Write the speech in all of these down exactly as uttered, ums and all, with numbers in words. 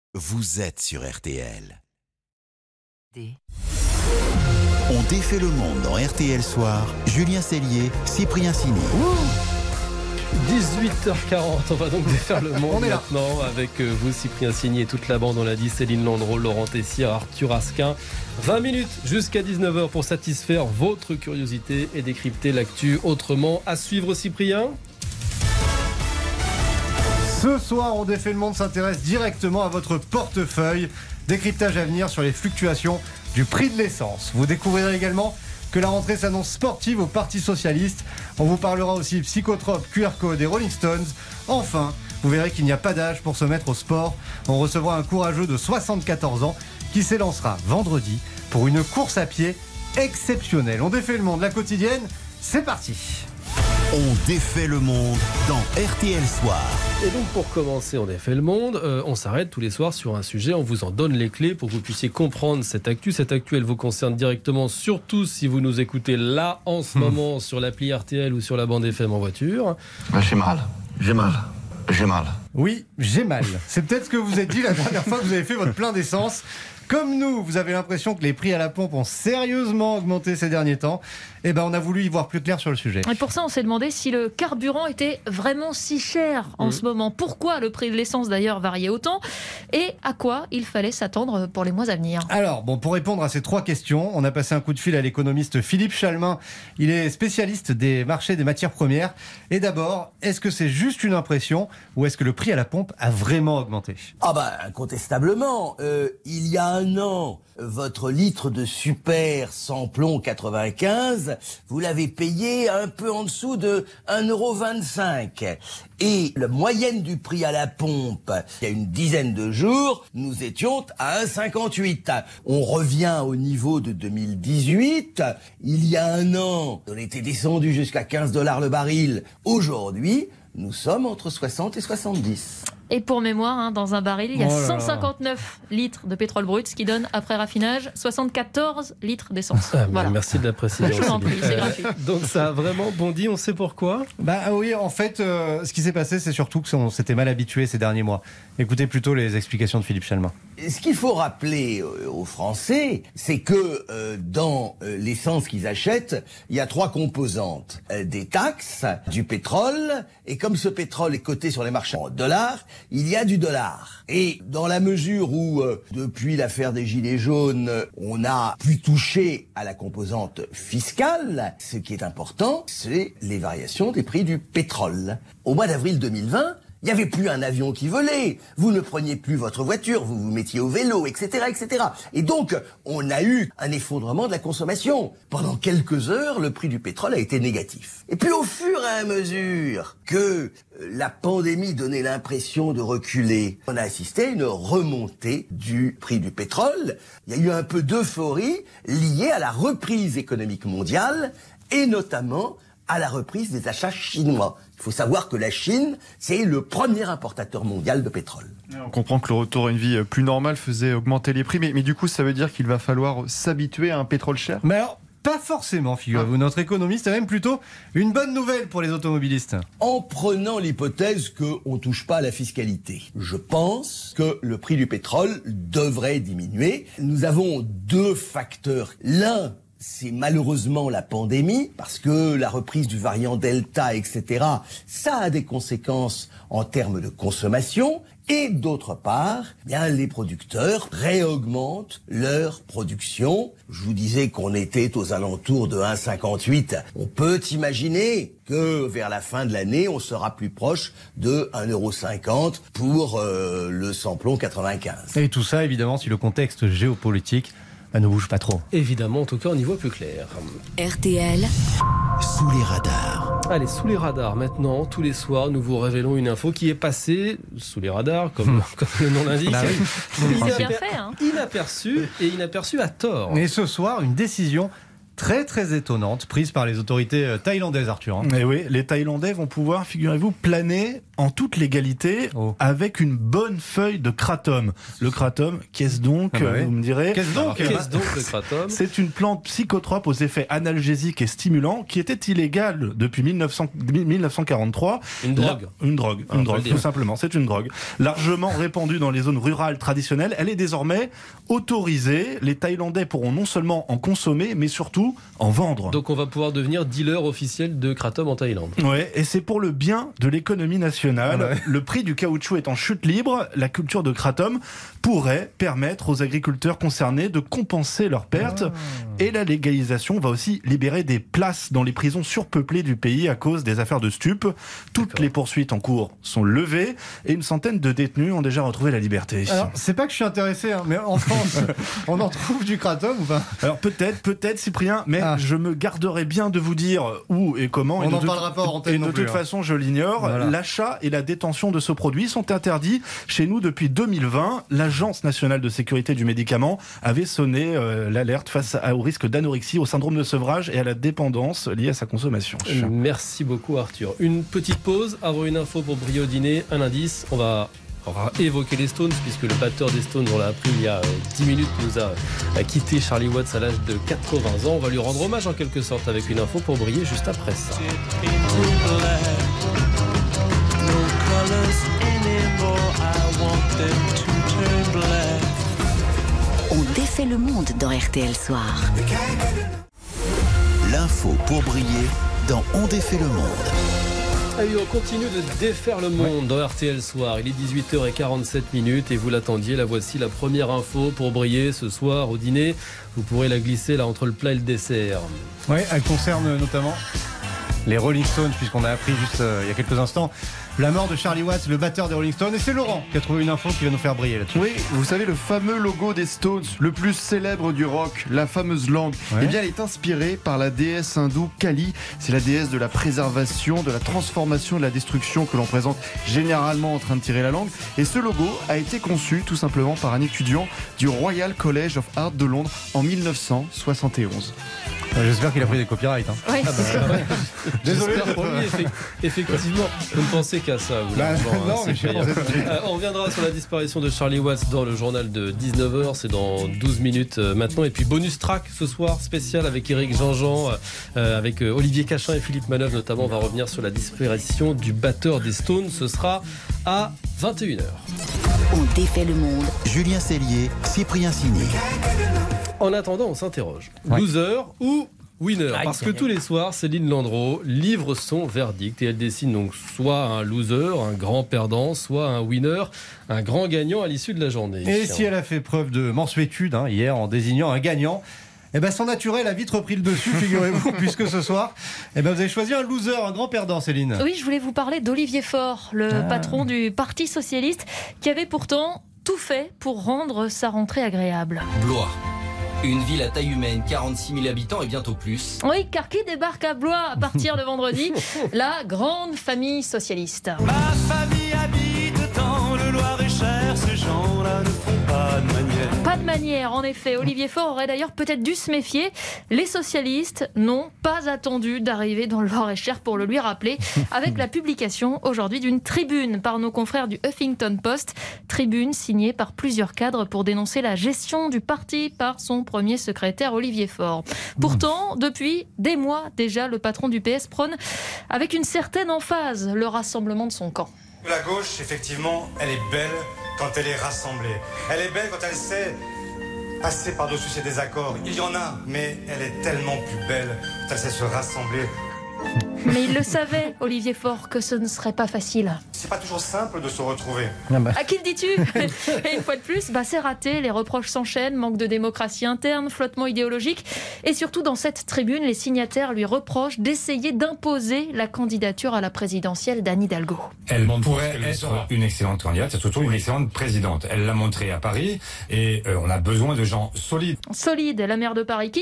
Vous êtes sur R T L. D. On défait le monde dans R T L Soir. Julien Cellier, Cyprien Sini. dix-huit heures quarante, on va donc défaire le monde maintenant avec vous, Cyprien Sini, et toute la bande, on l'a dit, Céline Landreau, Laurent Tessier, Arthur Asquin. vingt minutes jusqu'à dix-neuf heures pour satisfaire votre curiosité et décrypter l'actu autrement. À suivre, Cyprien. Ce soir, on défait le monde s'intéresse directement à votre portefeuille. Décryptage à venir sur les fluctuations du prix de l'essence. Vous découvrirez également que la rentrée s'annonce sportive au Parti Socialiste. On vous parlera aussi psychotrope, Q R code et Rolling Stones. Enfin, vous verrez qu'il n'y a pas d'âge pour se mettre au sport. On recevra un courageux de soixante-quatorze ans qui s'élancera vendredi pour une course à pied exceptionnelle. On défait le monde, la quotidienne, c'est parti. On défait le monde dans R T L Soir. Et donc pour commencer, on défait le monde, euh, on s'arrête tous les soirs sur un sujet, on vous en donne les clés pour que vous puissiez comprendre cette actu. Cette actu, elle vous concerne directement, surtout si vous nous écoutez là, en ce mmh. moment, sur l'appli R T L ou sur la bande F M en voiture. Ben, j'ai mal, j'ai mal, j'ai mal. Oui, j'ai mal. C'est peut-être ce que vous êtes dit la dernière fois que vous avez fait votre plein d'essence. Comme nous, vous avez l'impression que les prix à la pompe ont sérieusement augmenté ces derniers temps. Eh ben, on a voulu y voir plus clair sur le sujet. Et pour ça, on s'est demandé si le carburant était vraiment si cher en mmh. ce moment. Pourquoi le prix de l'essence d'ailleurs variait autant et à quoi il fallait s'attendre pour les mois à venir. Alors, bon, pour répondre à ces trois questions, on a passé un coup de fil à l'économiste Philippe Chalmin. Il est spécialiste des marchés des matières premières. Et d'abord, est-ce que c'est juste une impression ou est-ce que le prix à la pompe a vraiment augmenté ? Ah bah, incontestablement. Euh, il y a un an, votre litre de super sans plomb quatre-vingt-quinze, vous l'avez payé un peu en dessous de un euro vingt-cinq. Et la moyenne du prix à la pompe, il y a une dizaine de jours, nous étions à un euro cinquante-huit. On revient au niveau de deux mille dix-huit. Il y a un an, on était descendu jusqu'à quinze dollars le baril. Aujourd'hui, nous sommes entre soixante et soixante-dix. Et pour mémoire, hein, dans un baril, il y a oh cent cinquante-neuf litres de pétrole brut, ce qui donne, après raffinage, soixante-quatorze litres d'essence. Ah, voilà. Merci de la précision. Je vous en prie, c'est gratuit. Donc ça a vraiment bondi, on sait pourquoi ? Bah oui, en fait, euh, ce qui s'est passé, c'est surtout qu'on s'était mal habitué ces derniers mois. Écoutez plutôt les explications de Philippe Chalmin. Ce qu'il faut rappeler aux Français, c'est que euh, dans euh, l'essence qu'ils achètent, il y a trois composantes. Euh, des taxes, du pétrole, et comme ce pétrole est coté sur les marchés en dollars, il y a du dollar. Et dans la mesure où, euh, depuis l'affaire des Gilets jaunes, on a pu toucher à la composante fiscale, ce qui est important, c'est les variations des prix du pétrole. Au mois d'avril deux mille vingt, il n'y avait plus un avion qui volait, vous ne preniez plus votre voiture, vous vous mettiez au vélo, et cetera, et cetera. Et donc, on a eu un effondrement de la consommation. Pendant quelques heures, le prix du pétrole a été négatif. Et puis au fur et à mesure que la pandémie donnait l'impression de reculer, on a assisté à une remontée du prix du pétrole. Il y a eu un peu d'euphorie liée à la reprise économique mondiale et notamment à la reprise des achats chinois. Il faut savoir que la Chine, c'est le premier importateur mondial de pétrole. On comprend que le retour à une vie plus normale faisait augmenter les prix, mais, mais du coup, ça veut dire qu'il va falloir s'habituer à un pétrole cher ? Mais alors, pas forcément, figurez-vous. Ah. Notre économiste a même plutôt une bonne nouvelle pour les automobilistes. En prenant l'hypothèse qu'on ne touche pas à la fiscalité, je pense que le prix du pétrole devrait diminuer. Nous avons deux facteurs. L'un, c'est malheureusement la pandémie, parce que la reprise du variant Delta, et cetera, ça a des conséquences en termes de consommation. Et d'autre part, bien les producteurs réaugmentent leur production. Je vous disais qu'on était aux alentours de un euro cinquante-huit. On peut imaginer que vers la fin de l'année, on sera plus proche de un euro cinquante pour euh, le sans-plomb quatre-vingt-quinze. Et tout ça, évidemment, si le contexte géopolitique ne bouge pas trop. Évidemment, en tout cas, on y voit plus clair. R T L. Sous les radars. Allez, sous les radars, maintenant, tous les soirs, nous vous révélons une info qui est passée sous les radars, comme, mmh. comme le nom l'indique. Bah oui. C'est bien fait, hein. Inaperçue et inaperçue à tort. Et ce soir, une décision très très étonnante prise par les autorités thaïlandaises, Arthur. Hein. Et oui, les Thaïlandais vont pouvoir, figurez-vous, planer en toute légalité oh. avec une bonne feuille de kratom. Le kratom, qu'est-ce donc, ah bah oui. vous me direz? Qu'est-ce donc, qu'est-ce donc le kratom? C'est une plante psychotrope aux effets analgésiques et stimulants qui était illégale depuis mille neuf cent quarante-trois. Une drogue. La, une drogue, ah, une drogue, tout simplement. C'est une drogue. Largement répandue dans les zones rurales traditionnelles, elle est désormais autorisée. Les Thaïlandais pourront non seulement en consommer, mais surtout en vendre. Donc on va pouvoir devenir dealer officiel de kratom en Thaïlande. Ouais, et c'est pour le bien de l'économie nationale. Ah ouais. Le prix du caoutchouc est en chute libre. La culture de kratom pourrait permettre aux agriculteurs concernés de compenser leurs pertes. Ah. Et la légalisation va aussi libérer des places dans les prisons surpeuplées du pays à cause des affaires de stupes. Toutes D'accord. les poursuites en cours sont levées et une centaine de détenus ont déjà retrouvé la liberté. Alors, c'est pas que je suis intéressé, hein, mais en France, on en trouve du kratom ou pas? Alors peut-être, peut-être Cyprien, mais ah. je me garderai bien de vous dire où et comment. On n'en parlera pas en antenne Et non de plus, toute hein. façon, je l'ignore. Voilà. L'achat et la détention de ce produit sont interdits chez nous depuis deux mille vingt. L'Agence nationale de sécurité du médicament avait sonné euh, l'alerte face à, au risque d'anorexie, au syndrome de sevrage et à la dépendance liée à sa consommation. Merci beaucoup Arthur. Une petite pause avant une info pour briller au dîner, un indice. On va On va évoquer les Stones, puisque le batteur des Stones, on l'a appris il y a dix minutes, nous a quitté, Charlie Watts, à l'âge de quatre-vingts ans. On va lui rendre hommage en quelque sorte avec une info pour briller juste après ça. On défait le monde dans R T L Soir. L'info pour briller dans On défait le monde. Allez, on continue de défaire le monde dans R T L Soir. Il est dix-huit heures quarante-sept minutes et vous l'attendiez. La voici, la première info pour briller ce soir au dîner. Vous pourrez la glisser là entre le plat et le dessert. Oui, elle concerne notamment les Rolling Stones, puisqu'on a appris juste euh, il y a quelques instants la mort de Charlie Watts, le batteur des Rolling Stones. Et c'est Laurent qui a trouvé une info qui va nous faire briller là-dessus. Oui, vous savez, le fameux logo des Stones, le plus célèbre du rock, la fameuse langue, ouais. eh bien, elle est inspirée par la déesse hindoue Kali. C'est la déesse de la préservation, de la transformation et de la destruction que l'on présente généralement en train de tirer la langue. Et ce logo a été conçu tout simplement par un étudiant du Royal College of Art de Londres en mille neuf cent soixante et onze. J'espère qu'il a pris des copyrights. Hein. Oui. Ah bah, ouais. Désolé pour lui, effectivement. Vous ne pensez qu'à ça, vous bah, non, hein, mais je euh, on reviendra sur la disparition de Charlie Watts dans le journal de dix-neuf heures. C'est dans douze minutes euh, maintenant. Et puis bonus track ce soir, spécial avec Éric Jean-Jean, euh, avec euh, Olivier Cachin et Philippe Manœuvre notamment. On va revenir sur la disparition du batteur des Stones. Ce sera à vingt et une heures. On défait le monde. Julien Cellier, Cyprien Signé. En attendant, on s'interroge. Ouais. Loser ou winner? Parce que tous les soirs, Céline Landreau livre son verdict et elle dessine donc soit un loser, un grand perdant, soit un winner, un grand gagnant à l'issue de la journée. Et si elle a fait preuve de mansuétude hein, hier en désignant un gagnant, eh ben son naturel a vite repris le dessus, figurez-vous, puisque ce soir, eh ben vous avez choisi un loser, un grand perdant, Céline. Oui, je voulais vous parler d'Olivier Faure, le ah. patron du Parti Socialiste, qui avait pourtant tout fait pour rendre sa rentrée agréable. Blois. Une ville à taille humaine, quarante-six mille habitants et bientôt plus. Oui, car qui débarque à Blois à partir de vendredi? La grande famille socialiste. Ma famille habite dans le Loir-et-Cher, ces gens-là ne font pas de manière. Pas de manière, en effet. Olivier Faure aurait d'ailleurs peut-être dû se méfier. Les socialistes n'ont pas attendu d'arriver dans le Loir-et-Cher pour le lui rappeler, avec la publication aujourd'hui d'une tribune par nos confrères du Huffington Post. Tribune signée par plusieurs cadres pour dénoncer la gestion du parti par son premier secrétaire Olivier Faure. Pourtant, depuis des mois déjà, le patron du P S prône avec une certaine emphase le rassemblement de son camp. La gauche, effectivement, elle est belle quand elle est rassemblée. Elle est belle quand elle sait passer par-dessus ses désaccords. Il y en a, mais elle est tellement plus belle quand elle sait se rassembler. Mais il le savait, Olivier Faure, que ce ne serait pas facile. C'est pas toujours simple de se retrouver. À qui le dis-tu? Et une fois de plus, bah c'est raté, les reproches s'enchaînent, manque de démocratie interne, flottement idéologique. Et surtout, dans cette tribune, les signataires lui reprochent d'essayer d'imposer la candidature à la présidentielle d'Anne Hidalgo. Elle pourrait être une excellente candidate, c'est surtout une excellente présidente. Elle l'a montré à Paris et euh, on a besoin de gens solides. Solide, la maire de Paris qui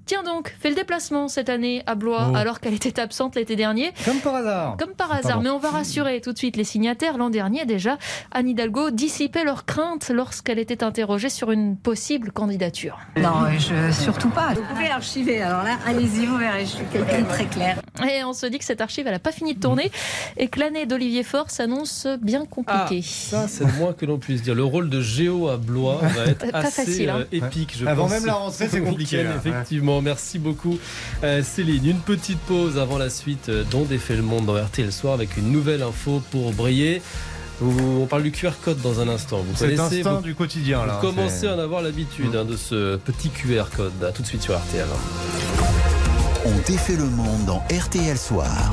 Tiens donc, fait le déplacement cette année à Blois, Oh. alors qu'elle était absente l'été dernier. Comme par hasard. Comme par hasard, Pardon. mais on va rassurer tout de suite les signataires. L'an dernier déjà, Anne Hidalgo dissipait leurs craintes lorsqu'elle était interrogée sur une possible candidature. Non, je, surtout pas. Vous pouvez archiver, alors là, allez-y, vous verrez, je suis quelqu'un de très clair. Et on se dit que cette archive, elle n'a pas fini de tourner et que l'année d'Olivier Faure s'annonce bien compliquée. Ah, ça, c'est le moins que l'on puisse dire. Le rôle de Géo à Blois va être Pas assez facile, hein. euh, épique, je Avant pense. même la rentrée, c'est ce compliqué, week-end, là. Effectivement. Merci beaucoup, euh, Céline. Une petite pause avant la suite euh, dont défait le monde dans R T L Soir avec une nouvelle info pour briller. Vous- on parle du Q R code dans un instant. Vous C'est connaissez, instinct vous, du quotidien, là. vous commencez C'est- à en avoir l'habitude hein, de ce petit Q R code. À tout de suite sur R T L. On défait le monde dans R T L Soir.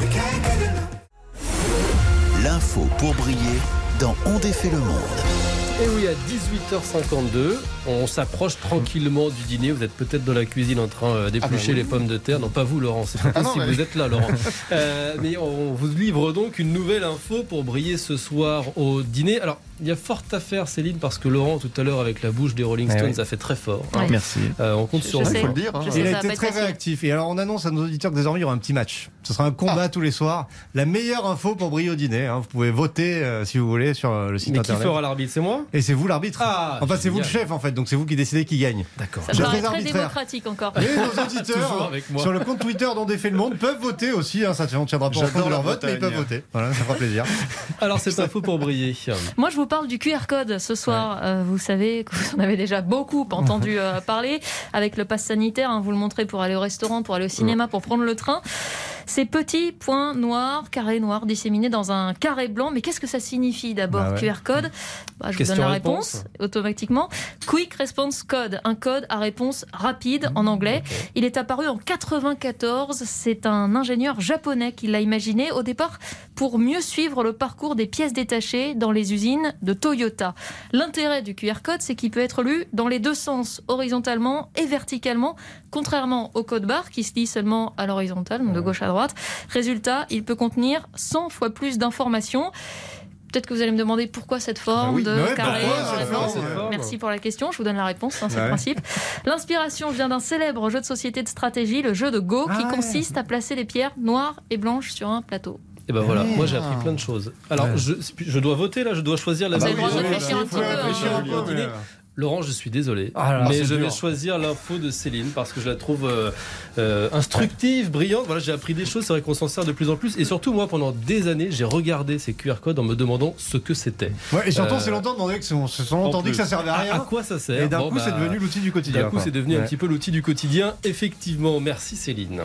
L'info pour briller dans On défait le monde. Et oui, à dix-huit heures cinquante-deux, on s'approche tranquillement du dîner. Vous êtes peut-être dans la cuisine en train euh, d'éplucher Ah bah oui. les pommes de terre. Non, pas vous, Laurent. C'est pas Ah non, possible. mais- Vous êtes là, Laurent. Euh, mais on vous livre donc une nouvelle info pour briller ce soir au dîner. Alors, il y a fort à faire, Céline, parce que Laurent, tout à l'heure, avec la bouche des Rolling Eh Stones, oui. a fait très fort. hein. Ouais. Merci. Euh, on compte Je- sur je vous. sais. Il faut le dire. hein. Je sais. Il ça a va été pas être très facile. réactif. Et alors, on annonce à nos auditeurs que désormais, il y aura un petit match. Ce sera un combat Ah. tous les soirs. La meilleure info pour briller au dîner. hein. Vous pouvez voter, euh, si vous voulez, sur euh, le site Mais qui internet. fera l'arbitre? C'est moi? Et c'est vous l'arbitre. Ah, enfin, c'est vous le génial. chef, en fait. Donc, c'est vous qui décidez qui gagne. D'accord. Ça Je me paraît très très arbitraire. démocratique encore. Et nos Toujours auditeurs, avec moi. sur le compte Twitter dont défait le monde, peuvent voter aussi. Hein, ça, on ne tiendra pas en J'adore compte de leur la vote, mais ils Bretagne. peuvent voter. Voilà, ça fera plaisir. Alors, cette info pour briller. Moi, je vous parle du Q R code ce soir. Euh, vous savez que vous en avez déjà beaucoup entendu euh, parler. Avec le pass sanitaire, hein, vous le montrez pour aller au restaurant, pour aller au cinéma, pour prendre le train. Ces petits points noirs, carrés noirs, disséminés dans un carré blanc. Mais qu'est-ce que ça signifie d'abord, Bah ouais. Q R code? Bah, je vous donne la Question-réponse. réponse automatiquement. Quick Response Code, un code à réponse rapide en anglais. Il est apparu en quatre-vingt-quatorze. C'est un ingénieur japonais qui l'a imaginé au départ pour mieux suivre le parcours des pièces détachées dans les usines de Toyota. L'intérêt du Q R code, c'est qu'il peut être lu dans les deux sens, horizontalement et verticalement, contrairement au code barre qui se lit seulement à l'horizontale, donc de gauche à droite. Résultat, il peut contenir cent fois plus d'informations. Peut-être que vous allez me demander pourquoi cette forme Ah oui. de Mais ouais, carré. pourquoi euh, cette non. forme, ouais. Merci pour la question, je vous donne la réponse, hein, c'est Ouais. le principe. L'inspiration vient d'un célèbre jeu de société de stratégie, le jeu de Go, qui Ah ouais. consiste à placer des pierres noires et blanches sur un plateau. Et ben voilà, Ah. moi j'ai appris plein de choses. Alors, Ouais. je, je dois voter là, je dois choisir la Vous avez le droit de meilleure. réfléchir un petit peu, réfléchir hein. un peu, mais- Laurent, je suis désolé, Ah là là, mais c'est je vais dur. choisir l'info de Céline parce que je la trouve euh, euh, instructive, brillante. Voilà, j'ai appris des choses, c'est vrai qu'on s'en sert de plus en plus. Et surtout, moi, pendant des années, j'ai regardé ces Q R codes en me demandant ce que c'était. Ouais, et surtout, Euh, c'est longtemps demandé que c'est- on se sont longtemps dit que ça servait à rien. À quoi ça sert? Et d'un Bon, coup, c'est bah, devenu l'outil du quotidien. D'un coup, quoi. c'est devenu un Ouais. petit peu l'outil du quotidien. Effectivement, merci Céline.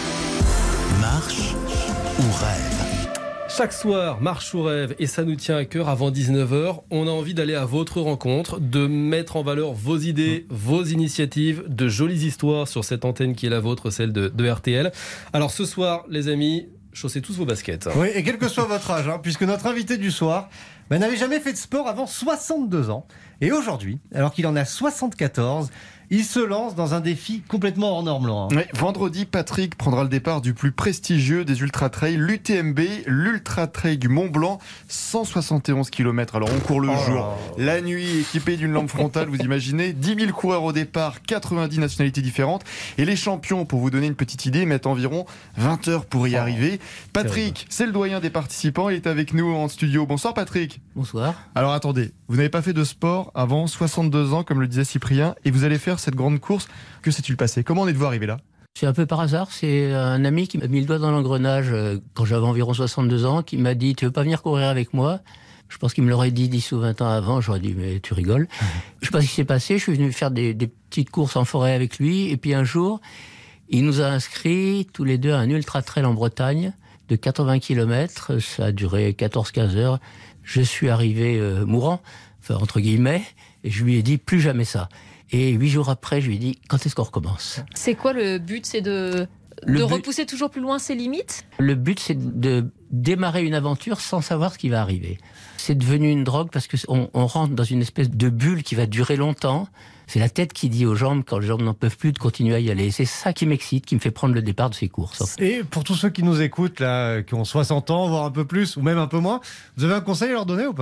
Marche ou rêve? Chaque soir, marche ou rêve, et ça nous tient à cœur avant dix-neuf heures. On a envie d'aller à votre rencontre, de mettre en valeur vos idées, vos initiatives, de jolies histoires sur cette antenne qui est la vôtre, celle de, de R T L. Alors ce soir, les amis, chaussez tous vos baskets. Oui, et quel que soit votre âge, hein, puisque notre invité du soir bah, n'avait jamais fait de sport avant soixante-deux ans. Et aujourd'hui, alors qu'il en a soixante-quatorze, il se lance dans un défi complètement hors norme, Laurent. Ouais, vendredi, Patrick prendra le départ du plus prestigieux des ultra-trails, l'U T M B, l'Ultra-Trail du Mont Blanc, cent soixante et onze kilomètres. Alors on court le Oh jour, la nuit, équipé d'une lampe frontale, vous imaginez, dix mille coureurs au départ, quatre-vingt-dix nationalités différentes. Et les champions, pour vous donner une petite idée, mettent environ vingt heures pour y Oh, arriver. Patrick, c'est le doyen des participants, il est avec nous en studio. Bonsoir Patrick. Bonsoir. Alors attendez, vous n'avez pas fait de sport avant soixante-deux ans, comme le disait Cyprien, et vous allez faire cette grande course. Que s'est-il passé? Comment en êtes-vous arrivé là? C'est un peu par hasard, c'est un ami qui m'a mis le doigt dans l'engrenage euh, quand j'avais environ soixante-deux ans, qui m'a dit « Tu veux pas venir courir avec moi ?» Je pense qu'il me l'aurait dit dix ou vingt ans avant, j'aurais dit « Mais tu rigoles ». Je sais pas ce qui s'est passé, je suis venu faire des, des petites courses en forêt avec lui, et puis un jour, il nous a inscrits tous les deux à un ultra-trail en Bretagne de quatre-vingts kilomètres, ça a duré quatorze à quinze heures. Je suis arrivé euh, mourant, enfin entre guillemets, et je lui ai dit « Plus jamais ça ». Et huit jours après, je lui ai dit « Quand est-ce qu'on recommence ?» C'est quoi le but? C'est de, Le de but- repousser toujours plus loin ses limites? Le but, c'est de démarrer une aventure sans savoir ce qui va arriver. C'est devenu une drogue parce qu'on on rentre dans une espèce de bulle qui va durer longtemps. C'est la tête qui dit aux jambes, quand les jambes n'en peuvent plus, de continuer à y aller. C'est ça qui m'excite, qui me fait prendre le départ de ces courses. En fait. Et pour tous ceux qui nous écoutent, là, qui ont soixante ans, voire un peu plus, ou même un peu moins, vous avez un conseil à leur donner ou pas?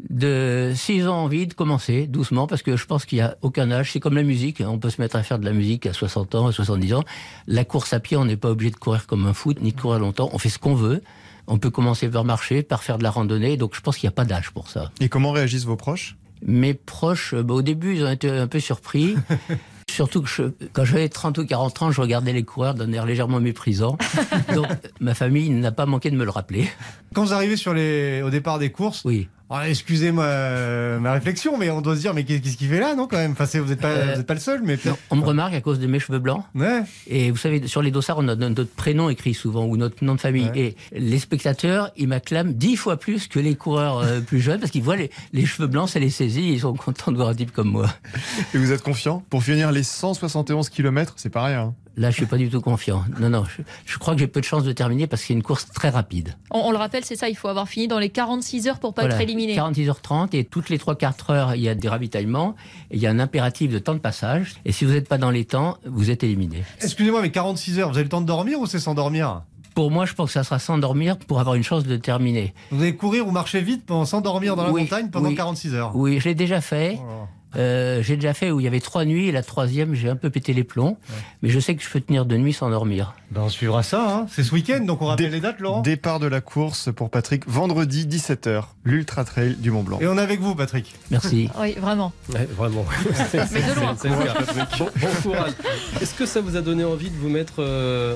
de, S'ils ont envie de commencer doucement, parce que je pense qu'il n'y a aucun âge, c'est comme la musique, on peut se mettre à faire de la musique à soixante ans, à soixante-dix ans. La course à pied, on n'est pas obligé de courir comme un foot, ni de courir longtemps, on fait ce qu'on veut. On peut commencer par marcher, par faire de la randonnée, donc je pense qu'il n'y a pas d'âge pour ça. Et comment réagissent vos proches ? Mes proches, bah, au début, ils ont été un peu surpris. Surtout que je, quand j'avais trente ou quarante ans, je regardais les coureurs d'un air légèrement méprisant. Donc ma famille n'a pas manqué de me le rappeler. Quand vous arrivez sur les, au départ des courses, oui. Alors, excusez ma, ma réflexion, mais on doit se dire, mais qu'est-ce qu'il fait là, non, quand même enfin, vous n'êtes pas, euh, vous êtes pas le seul, mais non, on me remarque à cause de mes cheveux blancs. Ouais. Et vous savez, sur les dossards, on a notre prénom écrit souvent, ou notre nom de famille. Ouais. Et les spectateurs, ils m'acclament dix fois plus que les coureurs euh, plus jeunes, parce qu'ils voient les, les cheveux blancs, ça les saisit, et ils sont contents de voir un type comme moi. Et vous êtes confiant pour finir les cent soixante et onze kilomètres? C'est pas rien. Hein. Là, je suis pas du tout confiant. Non, non, je, je crois que j'ai peu de chances de terminer parce que c'est une course très rapide. On, on le rappelle, c'est ça, il faut avoir fini dans les quarante-six heures pour pas voilà, être éliminé. quarante-six heures trente et toutes les trois quatre heures, il y a des ravitaillements et il y a un impératif de temps de passage. Et si vous n'êtes pas dans les temps, vous êtes éliminé. Excusez-moi, mais quarante-six heures, vous avez le temps de dormir ou c'est sans dormir? Pour moi, je pense que ça sera sans dormir pour avoir une chance de terminer. Vous allez courir ou marcher vite sans dormir dans la oui, montagne pendant oui, quarante-six heures? Oui, je l'ai déjà fait. Oh. Euh, j'ai déjà fait où il y avait trois nuits et la troisième j'ai un peu pété les plombs, ouais. Mais je sais que je peux tenir de nuit sans dormir. Ben on suivra ça, hein. C'est ce week-end donc on rappelle Dé- les dates, Laurent. Départ de la course pour Patrick, vendredi dix-sept heures, l'Ultra Trail du Mont Blanc. Et on est avec vous, Patrick. Merci. Oui, vraiment. Ouais, vraiment. Mais de loin. C'est, c'est, c'est bon, bon courage. Est-ce que ça vous a donné envie de vous mettre euh...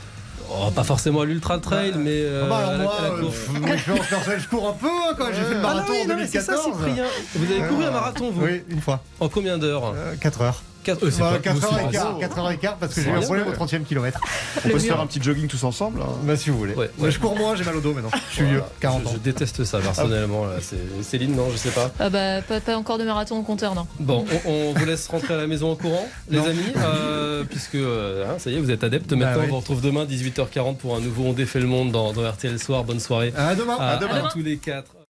Oh, pas forcément à l'Ultra Trail, bah, mais euh, bah alors à la, moi, à la course. Euh, je cours un peu hein, quand j'ai fait le marathon ah non, oui, en deux mille quatorze. Non, c'est ça, Cyprien. Vous avez couru un marathon, vous? Oui, une fois. En combien d'heures? euh, quatre heures. quatre heures et quart. quatre heures et quart parce que j'ai eu un problème au trentième kilomètre. On peut se faire un petit jogging tous ensemble hein. Bah si vous voulez. Ouais, ouais. Je cours moins, j'ai mal au dos maintenant. Je suis voilà. vieux, quarante ans. Je, je déteste ça personnellement. Là. C'est... Céline, non, je sais pas. Ah bah pas, pas encore de marathon au compteur, non. Bon, on, on vous laisse rentrer à la maison en courant, les non. amis, euh, puisque euh, hein, ça y est, vous êtes adeptes. Maintenant, bah, oui. On vous retrouve demain dix-huit heures quarante pour un nouveau On défait le monde dans, dans R T L Soir. Bonne soirée. À demain. À, à demain. À tous les quatre.